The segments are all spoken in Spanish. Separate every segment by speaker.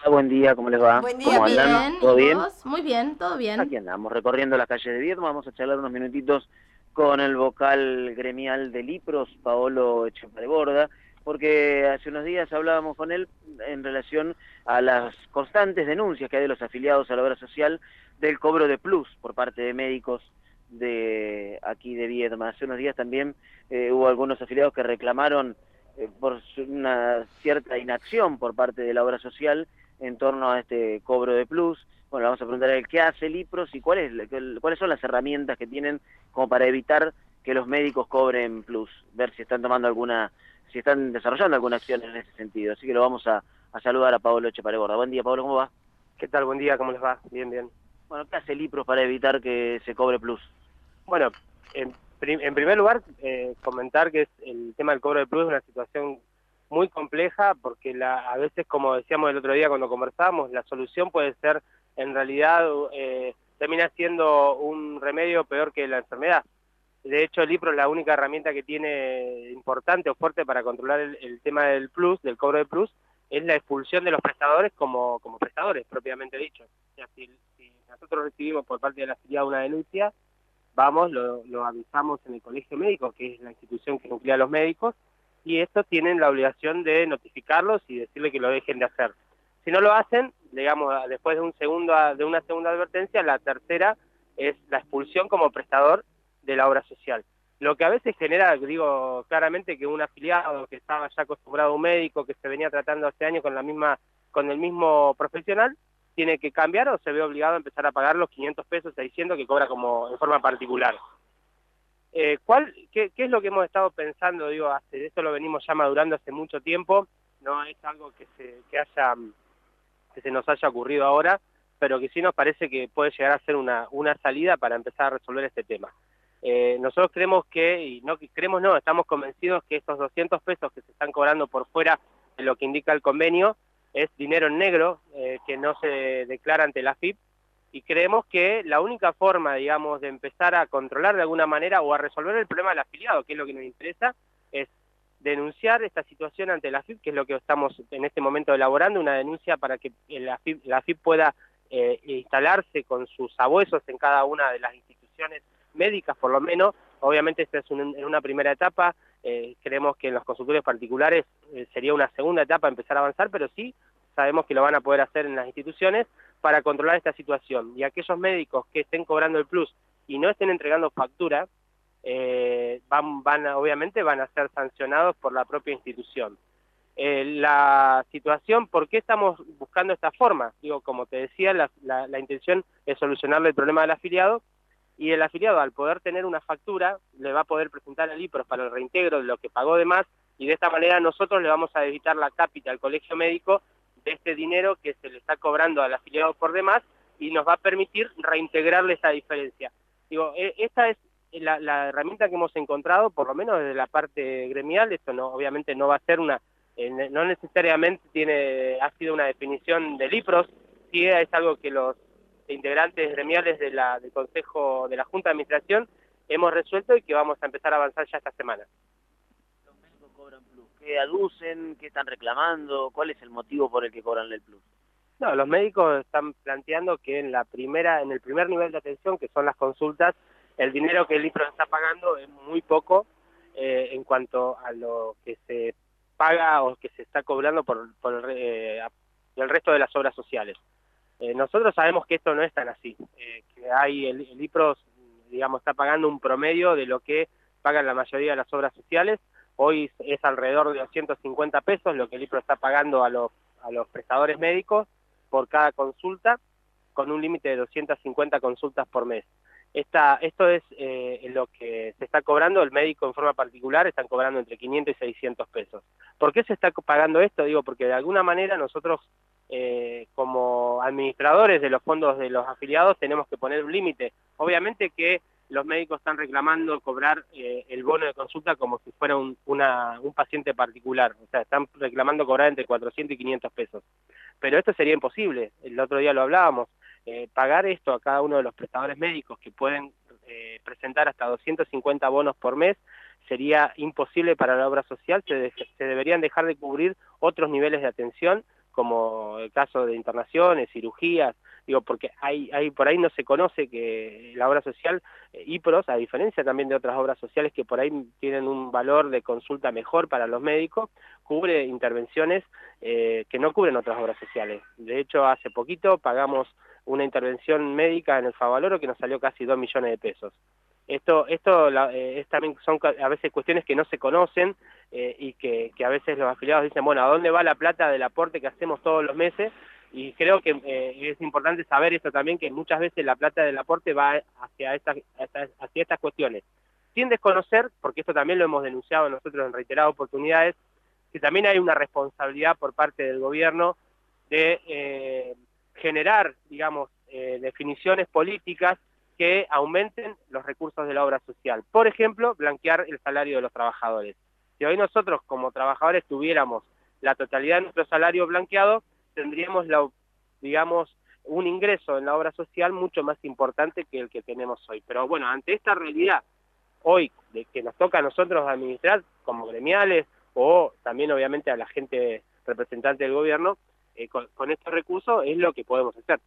Speaker 1: Buen día, ¿cómo les va?
Speaker 2: Buen día,
Speaker 1: ¿Cómo andan?
Speaker 2: bien.
Speaker 1: ¿Todo
Speaker 2: ¿Y
Speaker 1: bien?
Speaker 2: vos? Muy bien, todo bien.
Speaker 1: Aquí andamos recorriendo las calles de Viedma. Vamos a charlar unos minutitos con el vocal gremial de Lipros, Paolo Echepareborda, porque hace unos días hablábamos con él en relación a las constantes denuncias que hay de los afiliados a la obra social del cobro de plus por parte de médicos de aquí de Viedma. Hace unos días también hubo algunos afiliados que reclamaron por una cierta inacción por parte de la obra social en torno a este cobro de plus. Bueno, le vamos a preguntar a él qué hace Lipros y cuáles son las herramientas que tienen como para evitar que los médicos cobren plus, ver si están tomando si están desarrollando alguna acción en ese sentido. Así que lo vamos a saludar a Pablo Echepareborda. Buen día, Pablo, ¿cómo va?
Speaker 3: ¿Qué tal? Buen día, ¿cómo les va? Bien, bien.
Speaker 1: Bueno, ¿qué hace Lipros para evitar que se cobre plus?
Speaker 3: Bueno, en primer lugar, comentar que el tema del cobro de plus es una situación muy compleja porque a veces, como decíamos el otro día cuando conversábamos, la solución puede ser, en realidad, termina siendo un remedio peor que la enfermedad. De hecho, el IPRO es la única herramienta que tiene importante o fuerte para controlar el tema del plus, del cobro de plus, es la expulsión de los prestadores como prestadores, propiamente dicho. O sea, si nosotros recibimos por parte de la afiliada una denuncia, vamos, lo avisamos en el colegio médico, que es la institución que nuclea a los médicos, y estos tienen la obligación de notificarlos y decirle que lo dejen de hacer. Si no lo hacen, digamos, después de una segunda advertencia, la tercera es la expulsión como prestador de la obra social. Lo que a veces genera, digo claramente, que un afiliado que estaba ya acostumbrado a un médico, que se venía tratando hace años con el mismo profesional, tiene que cambiar o se ve obligado a empezar a pagar los 500 pesos, 600 que cobra como en forma particular. ¿Qué es lo que hemos estado pensando? Digo, esto lo venimos ya madurando hace mucho tiempo, no es algo que se nos haya ocurrido ahora, pero que sí nos parece que puede llegar a ser una salida para empezar a resolver este tema. Nosotros creemos no, estamos convencidos que estos 200 pesos que se están cobrando por fuera de lo que indica el convenio es dinero en negro que no se declara ante la AFIP, y creemos que la única forma, digamos, de empezar a controlar de alguna manera o a resolver el problema del afiliado, que es lo que nos interesa, es denunciar esta situación ante la AFIP, que es lo que estamos en este momento elaborando, una denuncia para que la AFIP pueda instalarse con sus sabuesos en cada una de las instituciones médicas, por lo menos. Obviamente esta es en una primera etapa, creemos que en los consultorios particulares sería una segunda etapa empezar a avanzar, pero sí sabemos que lo van a poder hacer en las instituciones para controlar esta situación. Y aquellos médicos que estén cobrando el plus y no estén entregando factura, obviamente van a ser sancionados por la propia institución. La situación, ¿por qué estamos buscando esta forma? Digo, como te decía, la intención es solucionarle el problema del afiliado, y el afiliado, al poder tener una factura, le va a poder presentar al IPROS para el reintegro de lo que pagó de más, y de esta manera nosotros le vamos a evitar la cápita al colegio médico de este dinero que se le está cobrando al afiliado por demás, y nos va a permitir reintegrarle esa diferencia. Digo, esta es la herramienta que hemos encontrado, por lo menos desde la parte gremial. Esto no, obviamente no va a ser no necesariamente ha sido una definición del IPROS, sí es algo que los integrantes gremiales del Consejo de la Junta de Administración hemos resuelto y que vamos a empezar a avanzar ya esta semana.
Speaker 1: Los médicos cobran plus. ¿Qué aducen? ¿Qué están reclamando? ¿Cuál es el motivo por el que cobran el plus?
Speaker 3: No, los médicos están planteando que en el primer nivel de atención, que son las consultas, el dinero que el IPRO está pagando es muy poco en cuanto a lo que se paga o que se está cobrando por el resto de las obras sociales. Nosotros sabemos que esto no es tan así, que el IPRO, digamos, está pagando un promedio de lo que pagan la mayoría de las obras sociales. Hoy es alrededor de 250 pesos lo que el IPRO está pagando a los prestadores médicos por cada consulta, con un límite de 250 consultas por mes. Esto es lo que se está cobrando. El médico en forma particular están cobrando entre 500 y 600 pesos. ¿Por qué se está pagando esto? Digo, porque de alguna manera nosotros, como administradores de los fondos de los afiliados, tenemos que poner un límite. Obviamente que los médicos están reclamando cobrar el bono de consulta como si fuera un paciente particular. O sea, están reclamando cobrar entre 400 y 500 pesos. Pero esto sería imposible. El otro día lo hablábamos. Pagar esto a cada uno de los prestadores médicos, que pueden presentar hasta 250 bonos por mes, sería imposible para la obra social. Se deberían dejar de cubrir otros niveles de atención, como el caso de internaciones, cirugías, digo, porque por ahí no se conoce que la obra social, IPROS, a diferencia también de otras obras sociales que por ahí tienen un valor de consulta mejor para los médicos, cubre intervenciones que no cubren otras obras sociales. De hecho, hace poquito pagamos una intervención médica en el Favaloro que nos salió casi 2 millones de pesos. Esto también son a veces cuestiones que no se conocen y que a veces los afiliados dicen, bueno, ¿a dónde va la plata del aporte que hacemos todos los meses? Y creo que es importante saber esto también, que muchas veces la plata del aporte va hacia estas cuestiones. Sin desconocer, porque esto también lo hemos denunciado nosotros en reiteradas oportunidades, que también hay una responsabilidad por parte del gobierno de generar, digamos, definiciones políticas que aumenten los recursos de la obra social. Por ejemplo, blanquear el salario de los trabajadores. Si hoy nosotros como trabajadores tuviéramos la totalidad de nuestro salario blanqueado, tendríamos, digamos, un ingreso en la obra social mucho más importante que el que tenemos hoy. Pero bueno, ante esta realidad hoy de que nos toca a nosotros administrar como gremiales o también obviamente a la gente representante del gobierno, con estos recursos es lo que podemos hacer.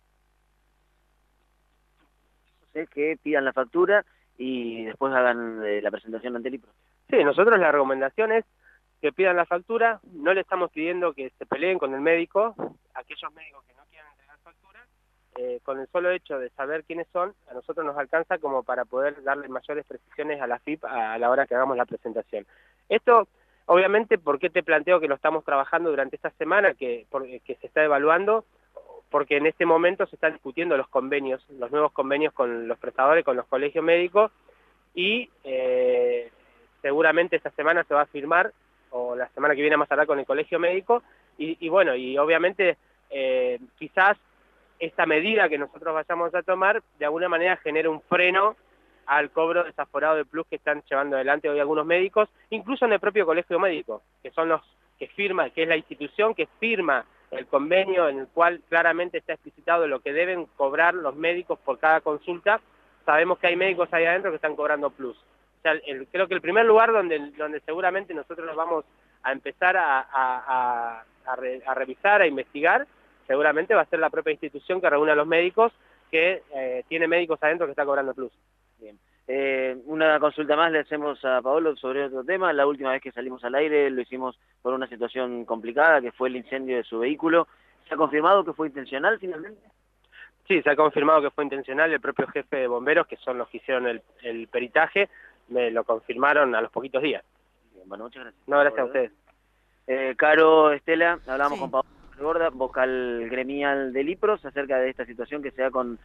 Speaker 1: Es que pidan la factura y después hagan la presentación ante el IPRO.
Speaker 3: Sí, nosotros la recomendación es que pidan la factura, no le estamos pidiendo que se peleen con el médico, aquellos médicos que no quieran entregar factura, con el solo hecho de saber quiénes son, a nosotros nos alcanza como para poder darle mayores precisiones a la FIP a la hora que hagamos la presentación. Esto, obviamente, ¿por qué te planteo que lo estamos trabajando durante esta semana, que se está evaluando? Porque en este momento se están discutiendo los convenios, los nuevos convenios con los prestadores, con los colegios médicos, y seguramente esta semana se va a firmar, o la semana que viene más tardar con el colegio médico, y bueno, y obviamente quizás esta medida que nosotros vayamos a tomar, de alguna manera genere un freno al cobro desaforado de plus que están llevando adelante hoy algunos médicos, incluso en el propio colegio médico, que son los que firman, que es la institución que firma el convenio en el cual claramente está explicitado lo que deben cobrar los médicos por cada consulta. Sabemos que hay médicos ahí adentro que están cobrando plus. O sea, creo que el primer lugar donde seguramente nosotros nos vamos a empezar a revisar, a investigar, seguramente va a ser la propia institución que reúne a los médicos, que tiene médicos adentro que está cobrando plus.
Speaker 1: Bien. Una consulta más le hacemos a Paolo sobre otro tema. La última vez que salimos al aire lo hicimos por una situación complicada, que fue el incendio de su vehículo. ¿Se ha confirmado que fue intencional finalmente?
Speaker 3: Sí, se ha confirmado que fue intencional. El propio jefe de bomberos, que son los que hicieron el peritaje, me lo confirmaron a los poquitos días.
Speaker 1: Bien, bueno, muchas gracias.
Speaker 3: No, gracias a ustedes.
Speaker 1: Caro, Estela, hablamos con Paolo Gorda, vocal gremial del IPROS, acerca de esta situación que se da con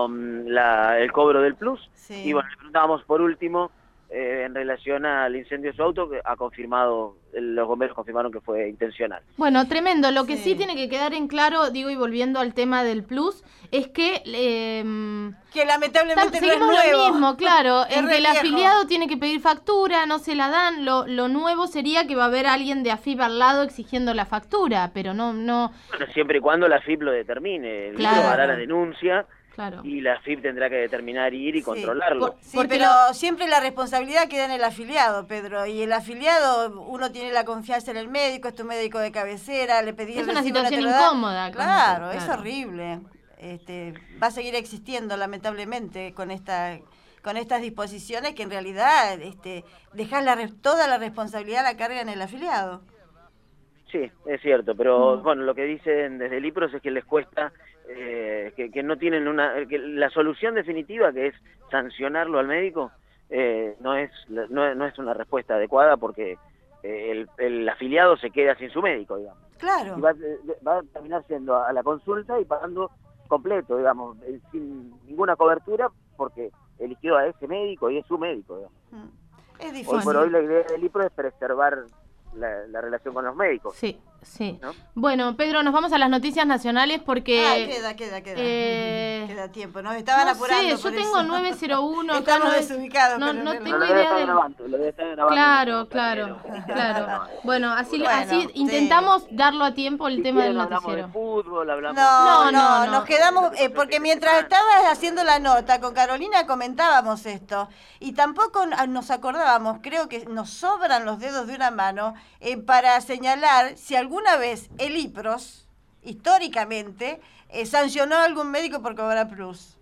Speaker 1: el cobro del plus. Sí. Y bueno, le preguntábamos por último, en relación al incendio de su auto, que ha confirmado, los bomberos confirmaron que fue intencional.
Speaker 2: Bueno, tremendo. Lo que sí tiene que quedar en claro, digo, y volviendo al tema del plus, es que
Speaker 4: lamentablemente
Speaker 2: seguimos
Speaker 4: no es nuevo.
Speaker 2: Lo mismo, claro,
Speaker 4: es
Speaker 2: en que el afiliado tiene que pedir factura, no se la dan. Lo nuevo sería que va a haber alguien de AFIP al lado exigiendo la factura, pero no.
Speaker 1: Bueno, siempre y cuando la AFIP lo determine, el IPRO hará la denuncia. Claro. Y la AFIP tendrá que determinar ir y controlarlo.
Speaker 4: Pero siempre la responsabilidad queda en el afiliado, Pedro. Y el afiliado, uno tiene la confianza en el médico, es tu médico de cabecera, le pedís
Speaker 2: el recibo. Es una situación incómoda.
Speaker 4: Claro, es horrible. Va a seguir existiendo, lamentablemente, con estas disposiciones que en realidad dejás toda la responsabilidad, la carga en el afiliado.
Speaker 1: Sí, es cierto, pero bueno, lo que dicen desde el IPROS es que les cuesta, que no tienen que la solución definitiva, que es sancionarlo al médico, no es una respuesta adecuada, porque el afiliado se queda sin su médico, digamos.
Speaker 4: Claro.
Speaker 1: Y va a terminar siendo a la consulta y pagando completo, digamos, sin ninguna cobertura, porque eligió a ese médico y es su médico, digamos.
Speaker 4: Es difícil.
Speaker 1: Hoy por hoy la idea del IPRO es preservar la relación con los médicos.
Speaker 2: Sí. ¿No? Bueno, Pedro, nos vamos a las noticias nacionales porque...
Speaker 4: Queda. Queda tiempo. Nos estaban apurando.
Speaker 2: Yo tengo 901.
Speaker 4: Estamos desubicados.
Speaker 2: No tengo idea de...
Speaker 1: Lo debe estar grabando.
Speaker 2: Claro. Bueno, así intentamos darlo a tiempo el tema del noticiero.
Speaker 1: De fútbol, hablamos...
Speaker 4: No, nos quedamos... porque mientras estabas haciendo la nota con Carolina comentábamos esto. Y tampoco nos acordábamos, creo que nos sobran los dedos de una mano para señalar si algún alguna vez el IPROS, históricamente, sancionó a algún médico por cobrar plus.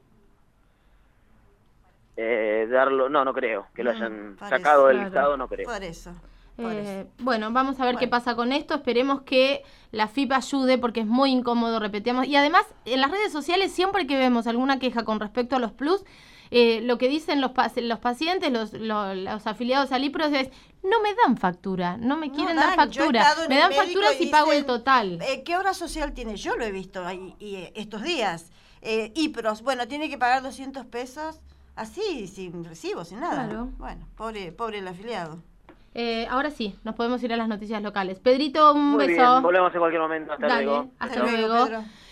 Speaker 1: No creo que lo hayan
Speaker 4: por
Speaker 1: sacado
Speaker 4: eso,
Speaker 1: del
Speaker 2: claro.
Speaker 1: listado, no creo.
Speaker 4: Por eso.
Speaker 2: Bueno, vamos a ver qué
Speaker 4: Bueno.
Speaker 2: pasa con esto. Esperemos que la FIP ayude porque es muy incómodo, repetimos. Y además, en las redes sociales, siempre que vemos alguna queja con respecto a los plus, lo que dicen los pacientes, los afiliados al IPROS es: no me dan factura, no me quieren dar
Speaker 4: Yo he
Speaker 2: factura.
Speaker 4: estado en
Speaker 2: Me
Speaker 4: el
Speaker 2: dan
Speaker 4: médico
Speaker 2: factura
Speaker 4: y
Speaker 2: si pago el
Speaker 4: dicen,
Speaker 2: total.
Speaker 4: ¿qué obra social tiene? Yo lo he visto ahí, estos días. IPROS, bueno, tiene que pagar 200 pesos así, sin recibo, sin nada.
Speaker 2: Claro.
Speaker 4: Bueno, pobre el afiliado.
Speaker 2: Ahora sí, nos podemos ir a las noticias locales. Pedrito, un
Speaker 1: Muy
Speaker 2: beso.
Speaker 1: bien, volvemos en cualquier momento. Hasta
Speaker 2: Dale,
Speaker 1: luego.
Speaker 2: hasta
Speaker 1: Chao.
Speaker 2: luego.
Speaker 4: Pedro.